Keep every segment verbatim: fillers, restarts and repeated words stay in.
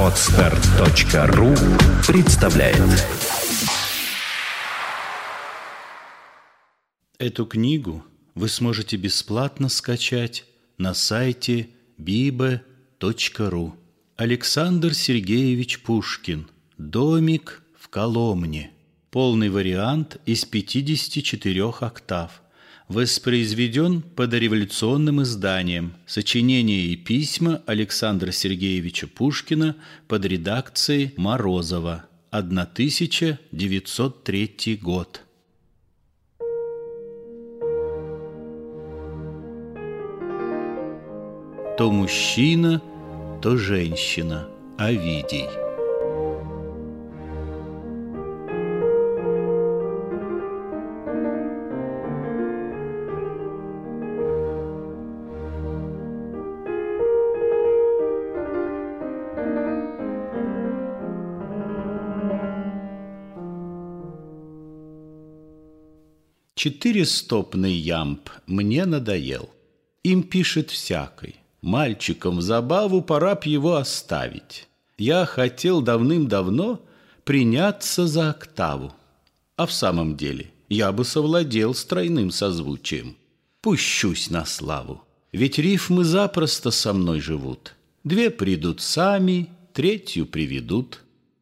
Подстер точка ру представляет. Эту книгу вы сможете бесплатно скачать на сайте биба точка ру. Александр Сергеевич Пушкин. «Домик в Коломне». Полный вариант из пятидесяти четырёх октав. Воспроизведен по дореволюционным изданиям. Сочинения и письма Александра Сергеевича Пушкина под редакцией Морозова. тысяча девятьсот третий год. То мужчина, то женщина. Овидий. Четырестопный ямб мне надоел. Им пишет всякой. Мальчикам в забаву пора б его оставить. Я хотел давным-давно приняться за октаву. А в самом деле я бы совладел с тройным созвучием. Пущусь на славу. Ведь рифмы запросто со мной живут. Две придут сами, третью приведут.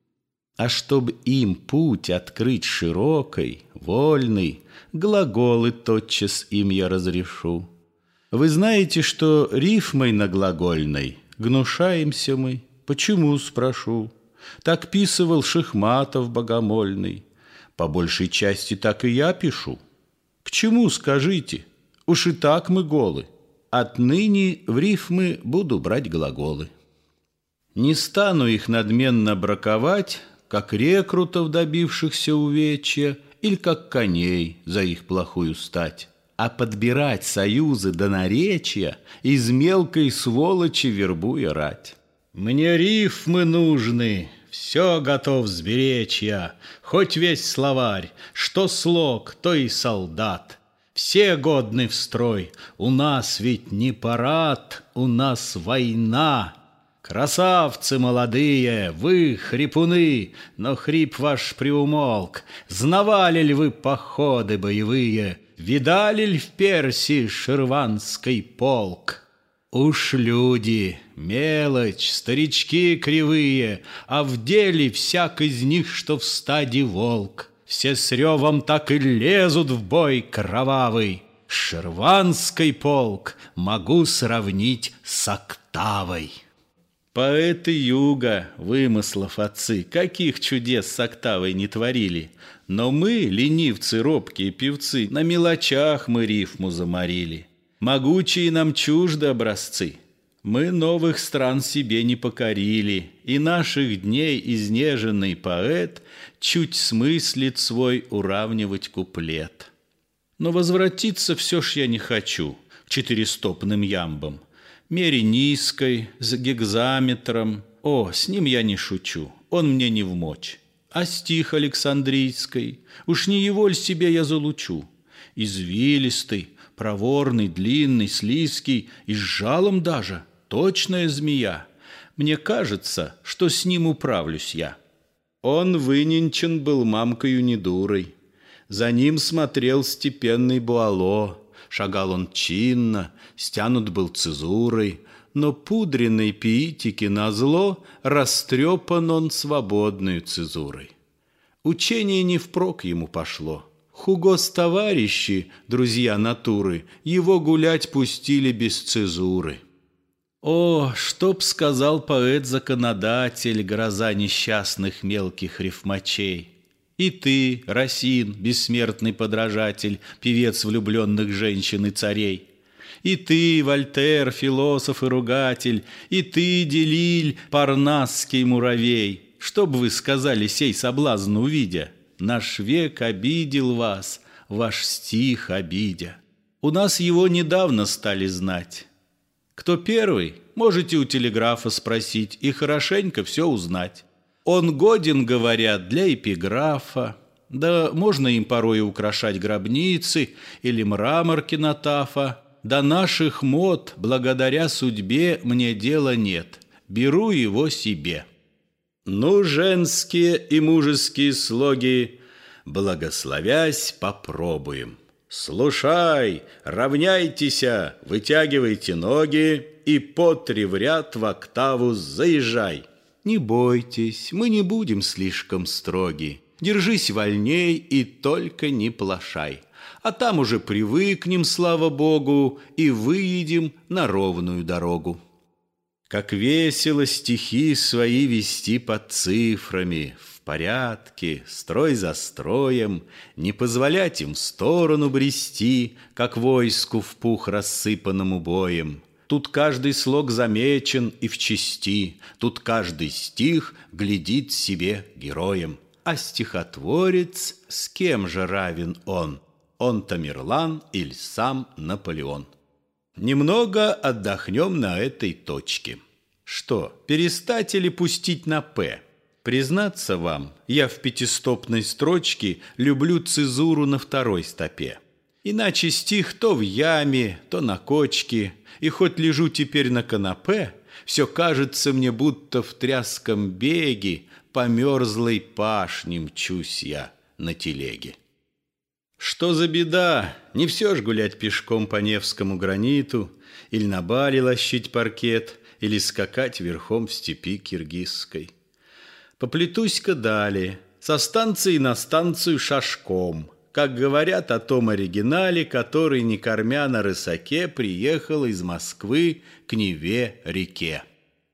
А чтоб им путь открыть широкой, вольный, глаголы тотчас им я разрешу. Вы знаете, что рифмой на глагольной гнушаемся мы. Почему, спрошу? Так писывал Шихматов богомольный. По большей части так и я пишу. К чему, скажите? Уж и так мы голы. Отныне в рифмы буду брать глаголы. Не стану их надменно браковать, как рекрутов, добившихся увечья, или как коней за их плохую стать, а подбирать союзы до наречия, из мелкой сволочи вербуя рать. Мне рифмы нужны, все готов сберечь я, хоть весь словарь, что слог, то и солдат. Все годны в строй, у нас ведь не парад, у нас война. Красавцы молодые, вы хрипуны, но хрип ваш приумолк. Знавали ли вы походы боевые? Видали ли в Персии шерванский полк? Уж люди, мелочь, старички кривые, а в деле всяк из них, что в стаде волк. Все с ревом так и лезут в бой кровавый. Шерванский полк могу сравнить с октавой. Поэты юга, вымыслов отцы, каких чудес с октавой не творили. Но мы, ленивцы, робкие певцы, на мелочах мы рифму заморили. Могучие нам чужды образцы. Мы новых стран себе не покорили, и наших дней изнеженный поэт чуть смыслит свой уравнивать куплет. Но возвратиться все ж я не хочу к четырестопным ямбам. Мере низкой, с гекзаметром. О, с ним я не шучу, он мне не вмочь. А стих Александрийской, уж не его ль себе я залучу? Извилистый, проворный, длинный, слизкий, и с жалом даже, точная змея. Мне кажется, что с ним управлюсь я. Он выненчен был мамкою недурой. За ним смотрел степенный Буало. Шагал он чинно, стянут был цезурой, но пудренной пиитике назло растрепан он свободной цезурой. Учение не впрок ему пошло. Хугос товарищи, друзья натуры, его гулять пустили без цезуры. О, что б сказал поэт-законодатель, гроза несчастных мелких рифмачей! И ты, Расин, бессмертный подражатель, певец влюбленных женщин и царей. И ты, Вольтер, философ и ругатель, и ты, Делиль, парнасский муравей. Что б вы сказали сей соблазн увидя? Наш век обидел вас, ваш стих обидя. У нас его недавно стали знать. Кто первый, можете у телеграфа спросить и хорошенько все узнать. Он годен, говорят, для эпиграфа, да можно им порой украшать гробницы или мрамор кинотафа. До наших мод, благодаря судьбе, мне дела нет, беру его себе. Ну, женские и мужеские слоги, благословясь, попробуем. Слушай, равняйтеся, вытягивайте ноги и по три в ряд в октаву заезжай. Не бойтесь, мы не будем слишком строги. Держись вольней и только не плашай. А там уже привыкнем, слава Богу, и выедем на ровную дорогу. Как весело стихи свои вести под цифрами, в порядке, строй за строем, не позволять им в сторону брести, как войску в пух рассыпанному боем. Тут каждый слог замечен и в чести, тут каждый стих глядит себе героем. А стихотворец, с кем же равен он? Он Тамерлан или сам Наполеон? Немного отдохнем на этой точке. Что, перестать или пустить на «П»? Признаться вам, я в пятистопной строчке люблю цезуру на второй стопе. Иначе стих то в яме, то на кочке, и хоть лежу теперь на канапе, все кажется мне, будто в тряском беге по мерзлой пашне мчусь я на телеге. Что за беда? Не все ж гулять пешком по Невскому граниту, или на Бали лощить паркет, или скакать верхом в степи киргизской. Поплетусь-ка далее, со станции на станцию шашком, как говорят о том оригинале, который, не кормя на рысаке, приехал из Москвы к Неве-реке.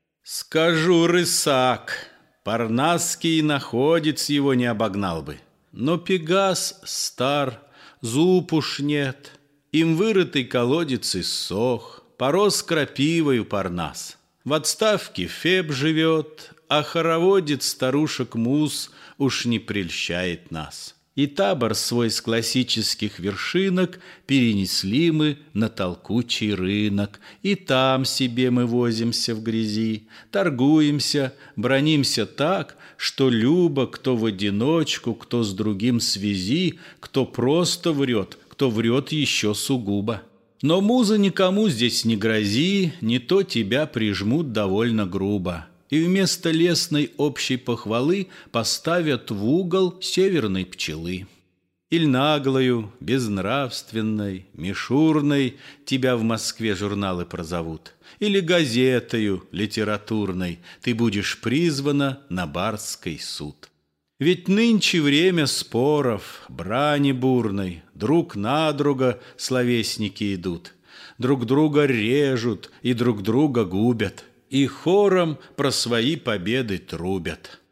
Скажу рысак, парнасский находец его не обогнал бы. Но Пегас стар, зуб уж нет, им вырытый колодец иссох, порос крапивою Парнас. В отставке Феб живет, а хороводец старушек Мус уж не прельщает нас. И табор свой с классических вершинок перенесли мы на толкучий рынок, и там себе мы возимся в грязи, торгуемся, бранимся так, что любо, кто в одиночку, кто с другим связи, кто просто врет, кто врет еще сугубо. Но муза никому здесь не грози, не то тебя прижмут довольно грубо. И вместо лестной общей похвалы поставят в угол северной пчелы. Иль наглою, безнравственной, мишурной тебя в Москве журналы прозовут, или газетою литературной ты будешь призвана на барский суд. Ведь нынче время споров, брани бурной, друг на друга словесники идут, друг друга режут и друг друга губят, и хором про свои победы трубят.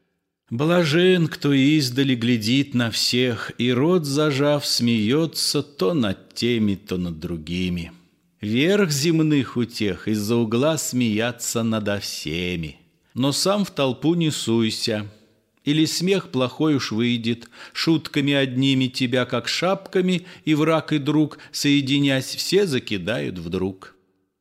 Блажен, кто издали глядит на всех, и рот зажав смеется то над теми, то над другими. Верх земных утех из-за угла смеяться надо всеми. Но сам в толпу не суйся, или смех плохой уж выйдет, шутками одними тебя, как шапками, и враг, и друг, соединясь, все закидают вдруг.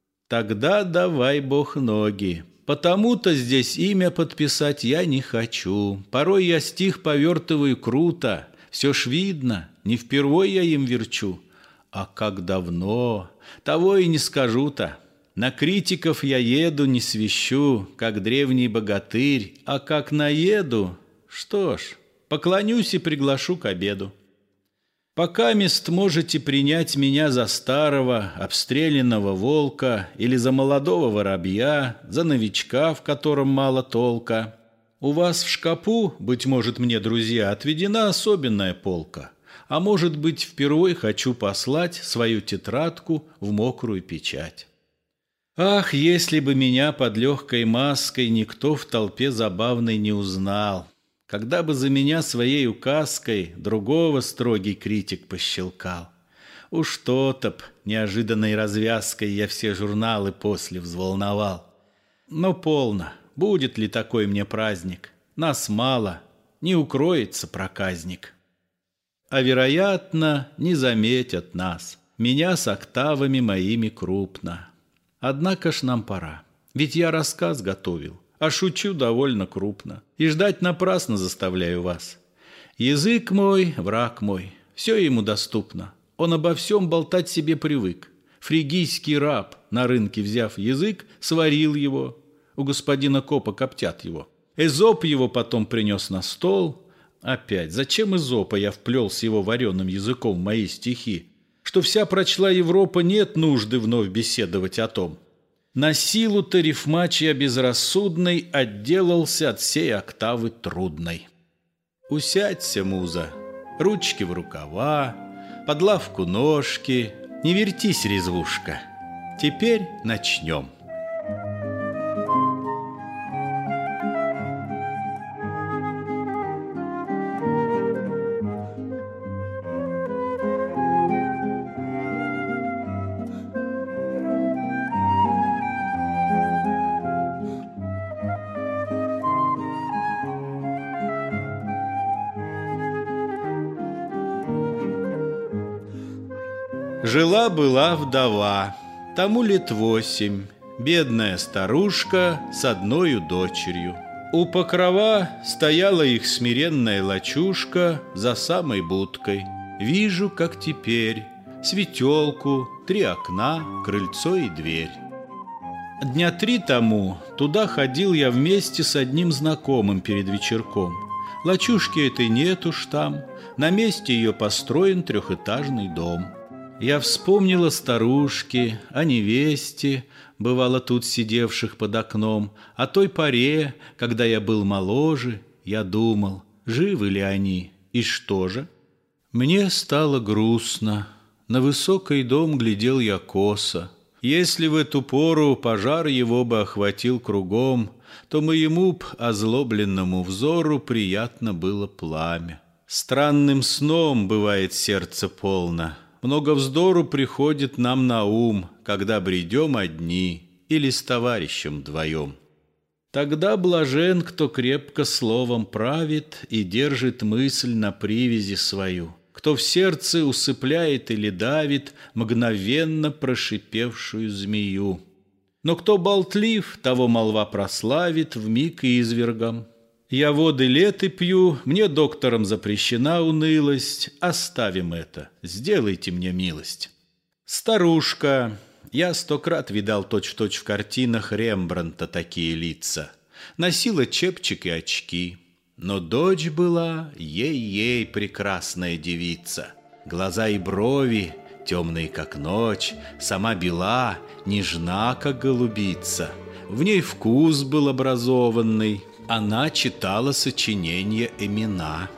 Тогда давай, Бог, ноги. Потому-то здесь имя подписать я не хочу. Порой я стих повертываю круто, все ж видно, не впервой я им верчу. А как давно, того и не скажу-то. На критиков я еду, не свищу, как древний богатырь, а как наеду, что ж, поклонюсь и приглашу к обеду. Пока мест можете принять меня за старого, обстрелянного волка или за молодого воробья, за новичка, в котором мало толка. У вас в шкапу, быть может, мне, друзья, отведена особенная полка, а может быть, впервые хочу послать свою тетрадку в мокрую печать. Ах, если бы меня под легкой маской никто в толпе забавной не узнал! Когда бы за меня своей указкой другого строгий критик пощелкал. Уж то-то б неожиданной развязкой я все журналы после взволновал. Но полно, будет ли такой мне праздник? Нас мало, не укроется проказник. А вероятно, не заметят нас, меня с октавами моими крупно. Однако ж нам пора, ведь я рассказ готовил. А шучу довольно крупно, и ждать напрасно заставляю вас. Язык мой, враг мой, все ему доступно. Он обо всем болтать себе привык. Фригийский раб, на рынке взяв язык, сварил его. У господина копа коптят его. Эзоп его потом принес на стол. Опять, зачем Эзопа я вплел с его вареным языком в мои стихи? Что вся прочла Европа, нет нужды вновь беседовать о том. На силу-то рифмач я безрассудный отделался от сей октавы трудной. Усядься, муза, ручки в рукава, под лавку ножки, не вертись, резвушка. Теперь начнем. Жила-была вдова, тому лет восемь, бедная старушка с одною дочерью. У покрова стояла их смиренная лачушка за самой будкой. Вижу, как теперь, светелку, три окна, крыльцо и дверь. Дня три тому туда ходил я вместе с одним знакомым перед вечерком. Лачушки этой нет уж там, на месте ее построен трехэтажный дом. Я вспомнила старушки, о невесте, бывало тут сидевших под окном, о той поре, когда я был моложе, я думал, живы ли они, и что же? Мне стало грустно, на высокий дом глядел я косо. Если в эту пору пожар его бы охватил кругом, то моему б озлобленному взору приятно было пламя. Странным сном бывает сердце полно. Много вздору приходит нам на ум, когда бредем одни или с товарищем вдвоем. Тогда блажен, кто крепко словом правит и держит мысль на привязи свою, кто в сердце усыпляет или давит мгновенно прошипевшую змею. Но кто болтлив, того молва прославит вмиг и извергом. Я воды леты пью, мне доктором запрещена унылость. Оставим это, сделайте мне милость. Старушка, я сто крат видал точь-в-точь в картинах Рембрандта такие лица. Носила чепчик и очки, но дочь была ей-ей прекрасная девица. Глаза и брови темные, как ночь, сама бела, нежна, как голубица. В ней вкус был образованный. Она читала сочинения Эмина.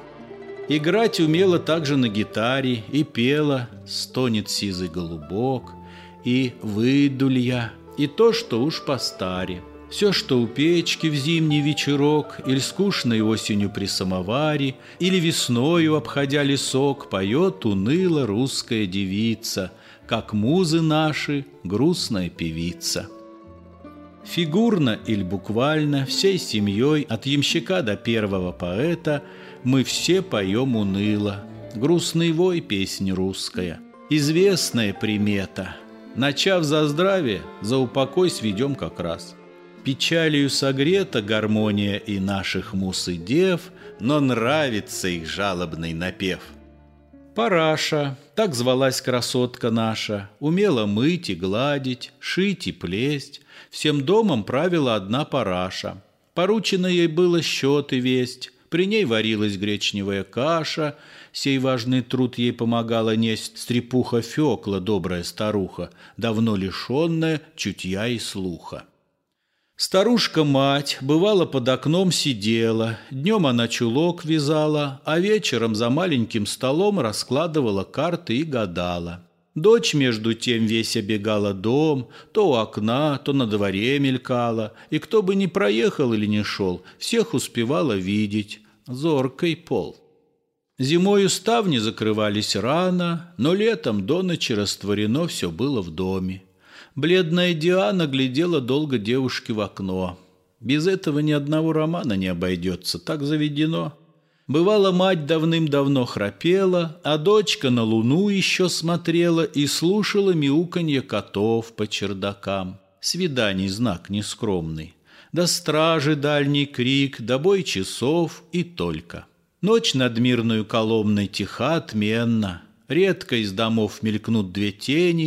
Играть умела также на гитаре и пела «Стонет сизый голубок» и «Выйдуль я», и то, что уж постаре. Все, что у печки в зимний вечерок, или скучной осенью при самоваре, или весною, обходя лесок, поет уныло русская девица, как музы наши грустная певица. Фигурно или буквально, всей семьей, от ямщика до первого поэта, мы все поем уныло. Грустный вой — песня русская, известная примета. Начав за здравие, за упокой сведем как раз. Печалью согрета гармония и наших муз и дев, но нравится их жалобный напев. Параша, так звалась красотка наша, умела мыть и гладить, шить и плесть. Всем домом правила одна Параша. Поручено ей было счеты весть, при ней варилась гречневая каша, сей важный труд ей помогала несть стрепуха Фёкла, добрая старуха, давно лишенная чутья и слуха. Старушка-мать бывало под окном сидела, днем она чулок вязала, а вечером за маленьким столом раскладывала карты и гадала. Дочь, между тем, весь обегала дом, то у окна, то на дворе мелькала, и кто бы ни проехал или не шел, всех успевала видеть. Зоркий пол. Зимою ставни закрывались рано, но летом до ночи растворено все было в доме. Бледная Диана глядела долго девушке в окно. Без этого ни одного романа не обойдется, так заведено. Бывало, мать давным-давно храпела, а дочка на луну еще смотрела и слушала мяуканье котов по чердакам. Свиданий знак нескромный. До стражи дальний крик, до бой часов и только. Ночь над мирную Коломной тиха отменно. Редко из домов мелькнут две тени.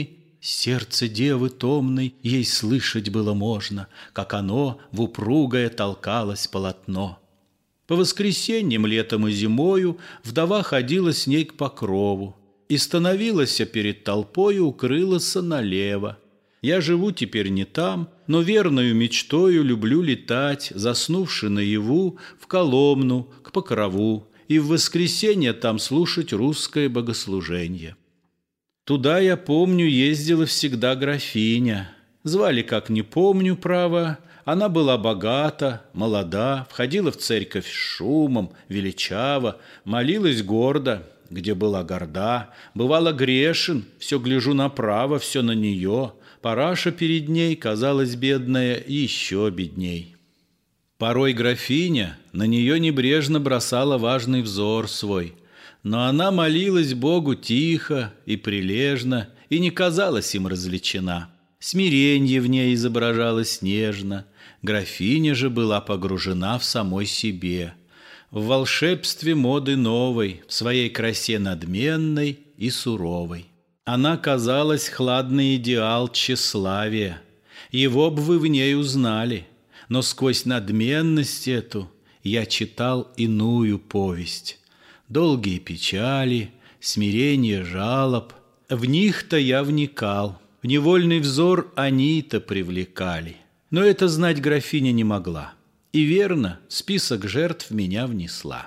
Сердце девы томной ей слышать было можно, как оно в упругое толкалось полотно. По воскресеньям, летом и зимою вдова ходила с ней к покрову и становилась перед толпою, укрылась налево. Я живу теперь не там, но верною мечтою люблю летать, заснувши наяву, в Коломну, к покрову, и в воскресенье там слушать русское богослуженье. Туда, я помню, ездила всегда графиня. Звали, как не помню, право. Она была богата, молода, входила в церковь с шумом, величаво, молилась гордо, где была горда, бывала грешен, все гляжу направо, все на нее. Параша перед ней казалась бедная еще бедней. Порой графиня на нее небрежно бросала важный взор свой, но она молилась Богу тихо и прилежно и не казалась им развлечена. Смиренье в ней изображалось нежно, графиня же была погружена в самой себе, в волшебстве моды новой, в своей красе надменной и суровой. Она казалась хладный идеал тщеславия, его б вы в ней узнали, но сквозь надменность эту я читал иную повесть. Долгие печали, смирение жалоб, в них-то я вникал, в невольный взор они-то привлекали. Но это знать графиня не могла, и верно, в список жертв меня внесла.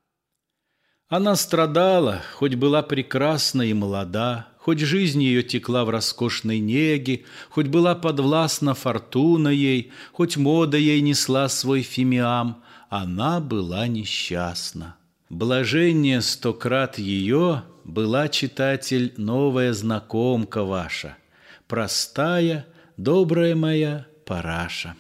Она страдала, хоть была прекрасна и молода, хоть жизнь ее текла в роскошной неге, хоть была подвластна фортуна ей, хоть мода ей несла свой фимиам, она была несчастна. Блажение сто крат ее была, читатель, новая знакомка ваша, простая, добрая моя Параша.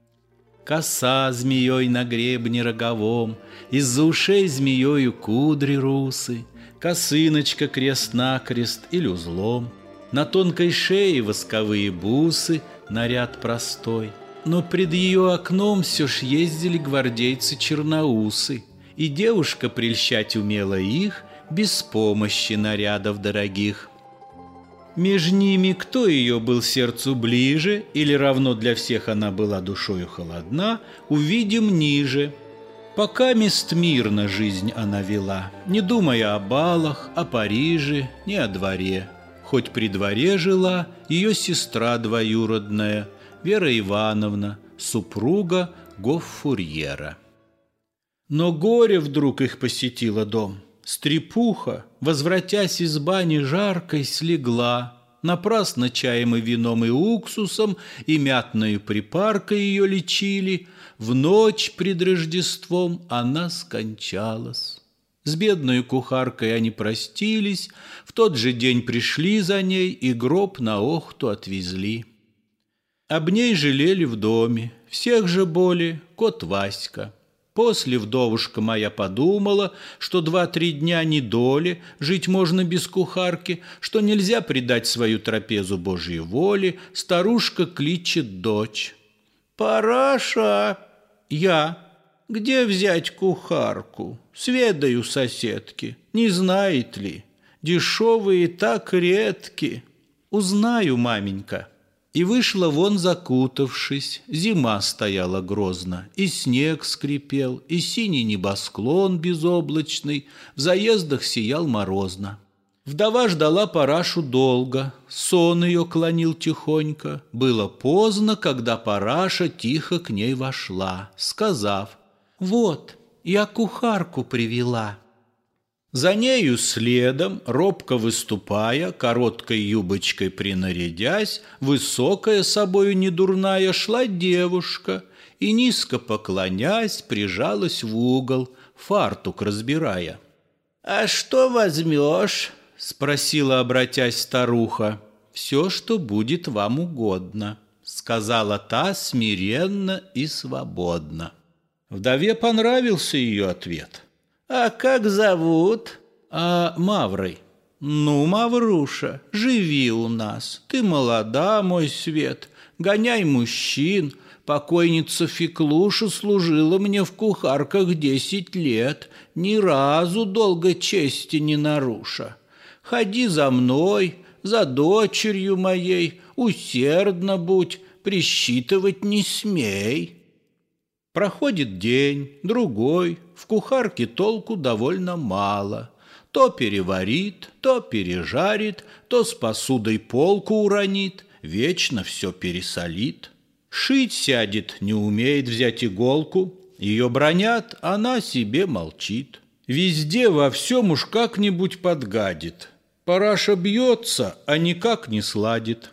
Коса змеей на гребне роговом, из-за ушей змеёю кудри русы, косыночка крест-накрест или узлом, на тонкой шее восковые бусы, наряд простой. Но пред ее окном все ж ездили гвардейцы-черноусы, и девушка прельщать умела их без помощи нарядов дорогих. Меж ними кто ее был сердцу ближе, или равно для всех она была душою холодна, увидим ниже. Пока мест мирно жизнь она вела, не думая о балах, о Париже, ни о дворе. Хоть при дворе жила ее сестра двоюродная, Вера Ивановна, супруга гоффурьера. Но горе вдруг их посетило дом. Стрепуха, возвратясь из бани жаркой, слегла. Напрасно чаем и вином и уксусом и мятною припаркой ее лечили. В ночь пред Рождеством она скончалась. С бедной кухаркой они простились, в тот же день пришли за ней и гроб на Охту отвезли. Об ней жалели в доме, всех же боли кот Васька. После вдовушка моя подумала, что два-три дня недоли, жить можно без кухарки, что нельзя предать свою трапезу Божьей воле, старушка кличет дочь. «Параша!» «Я. Где взять кухарку? Сведаю соседки. Не знает ли? Дешевые так редки». «Узнаю, маменька». И вышла вон, закутавшись. Зима стояла грозно, и снег скрипел, и синий небосклон безоблачный в заездах сиял морозно. Вдова ждала Парашу долго, сон ее клонил тихонько. Было поздно, когда Параша тихо к ней вошла, сказав: «Вот, я кухарку привела». За нею следом, робко выступая, короткой юбочкой принарядясь, высокая собою недурная, шла девушка и, низко поклонясь, прижалась в угол, фартук разбирая. «А что возьмешь?» — спросила, обратясь, старуха. «Все, что будет вам угодно», — сказала та смиренно и свободно. Вдове понравился ее ответ. «А как зовут?» «А Маврой». «Ну, Мавруша, живи у нас. Ты молода, мой свет, гоняй мужчин. Покойница Феклуша служила мне в кухарках десять лет, ни разу долго чести не наруша. Ходи за мной, за дочерью моей усердно будь, присчитывать не смей. Проходит день, другой, в кухарке толку довольно мало. То переварит, то пережарит, то с посудой полку уронит, вечно все пересолит. Шить сядет, не умеет взять иголку, ее бранят, она себе молчит. Везде во всем уж как-нибудь подгадит. Параша бьется, а никак не сладит.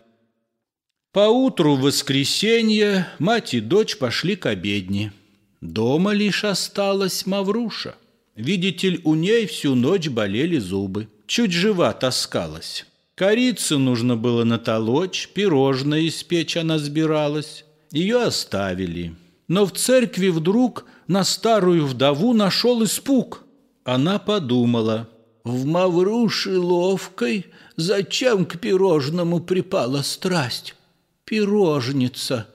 Поутру в воскресенье мать и дочь пошли к обедне. Дома лишь осталась Мавруша. Видите ли, у ней всю ночь болели зубы. Чуть жива таскалась. Корицы нужно было натолочь, пирожное испечь она сбиралась. Ее оставили. Но в церкви вдруг на старую вдову нашел испуг. Она подумала: в Мавруши ловкой зачем к пирожному припала страсть? Пирожница,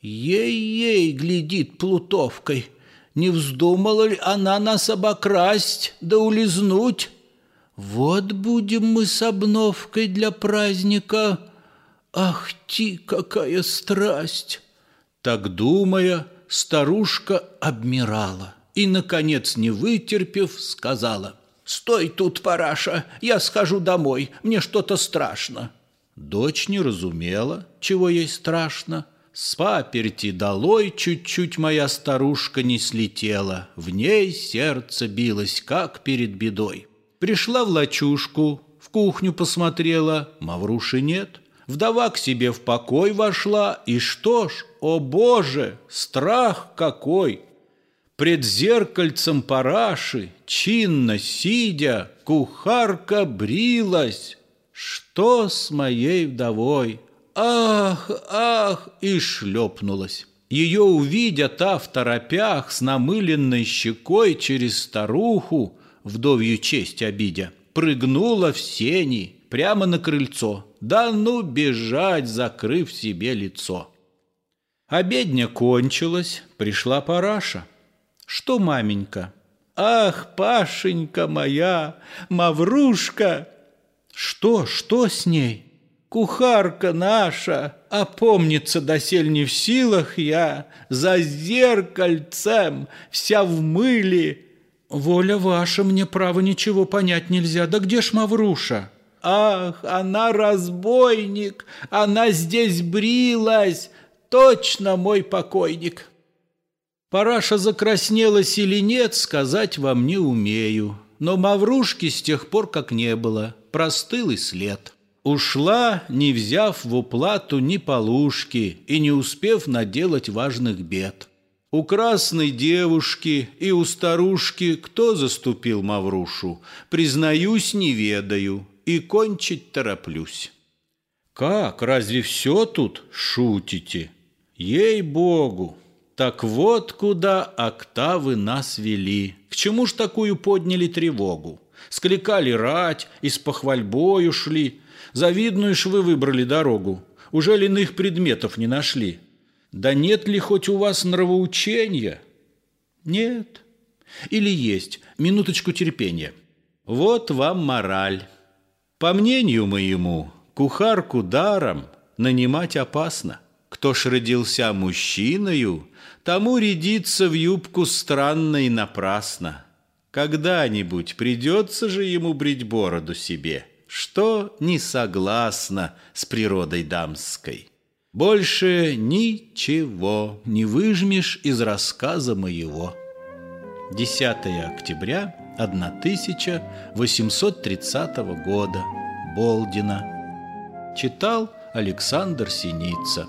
ей-ей глядит плутовкой. Не вздумала ли она нас обокрасть да улизнуть? Вот будем мы с обновкой для праздника. Ах ти, какая страсть! Так думая, старушка обмирала и, наконец, не вытерпев, сказала: «Стой тут, Параша, я схожу домой, мне что-то страшно». Дочь не разумела, чего ей страшно. С паперти долой чуть-чуть моя старушка не слетела, в ней сердце билось, как перед бедой. Пришла в лачушку, в кухню посмотрела, Мавруши нет. Вдова к себе в покой вошла, и что ж, о боже, страх какой! Пред зеркальцем Параши, чинно сидя, кухарка брилась. Что с моей вдовой? Ах, ах! И шлепнулась. Ее увидя, та в торопях с намыленной щекой через старуху, вдовью честь обидя, прыгнула в сени прямо на крыльцо. Да ну бежать, закрыв себе лицо. Обедня кончилась, пришла Параша. Что, маменька? Ах, Пашенька моя, Маврушка! Что, что с ней? Кухарка наша, опомниться досель не в силах я, за зеркальцем, вся в мыле. Воля ваша, мне право ничего понять нельзя, да где ж Мавруша? Ах, она разбойник, она здесь брилась, точно мой покойник. Параша закраснелась или нет, сказать вам не умею, но Маврушки с тех пор как не было, простыл и след. Ушла, не взяв в уплату ни полушки и не успев наделать важных бед. У красной девушки и у старушки кто заступил Маврушу, признаюсь, не ведаю и кончить тороплюсь. Как, разве все тут шутите? Ей-богу! Так вот куда октавы нас вели. К чему ж такую подняли тревогу? Скликали рать и с похвальбою шли. Завидную ж вы выбрали дорогу. Уже ли иных предметов не нашли? Да нет ли хоть у вас нравоучения? Нет. Или есть? Минуточку терпения. Вот вам мораль. По мнению моему, кухарку даром нанимать опасно. Кто ж родился мужчиною, тому рядиться в юбку странно и напрасно. Когда-нибудь придется же ему брить бороду себе, что не согласно с природой дамской. Больше ничего не выжмешь из рассказа моего. десятое октября тысяча восемьсот тридцатого года. Болдина. Читал Александр Синица.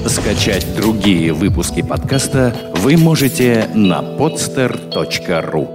Скачать другие выпуски подкаста вы можете на podster точка ру.